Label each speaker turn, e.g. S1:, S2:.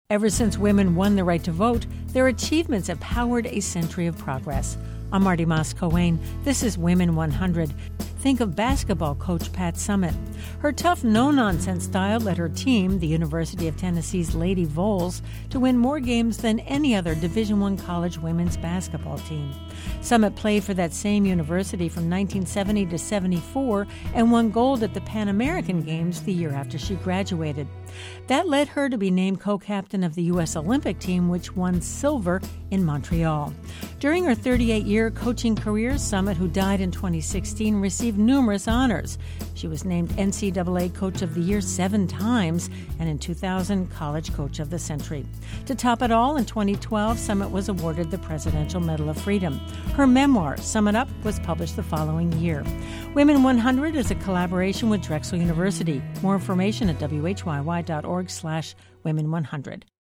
S1: Ever since women won the right to vote, their achievements have powered a century of progress. I'm Marty Moss-Coane. This is Women 100. Think of basketball coach Pat Summitt. Her tough, no-nonsense style led her team, the University of Tennessee's Lady Vols, to win more games than any other Division I college women's basketball team. Summitt played for that same university from 1970 to 74 and won gold at the Pan American Games the year after she graduated. That led her to be named co-captain of the U.S. Olympic team, which won silver in Montreal. During her 38-year coaching career, Summitt, who died in 2016, received numerous honors. She was named NCAA Coach of the Year 7 times, and in 2000, College Coach of the Century. To top it all, in 2012, Summitt was awarded the Presidential Medal of Freedom. Her memoir, Sum It Up, was published the following year. Women 100 is a collaboration with Drexel University. More information at whyy.org/women100.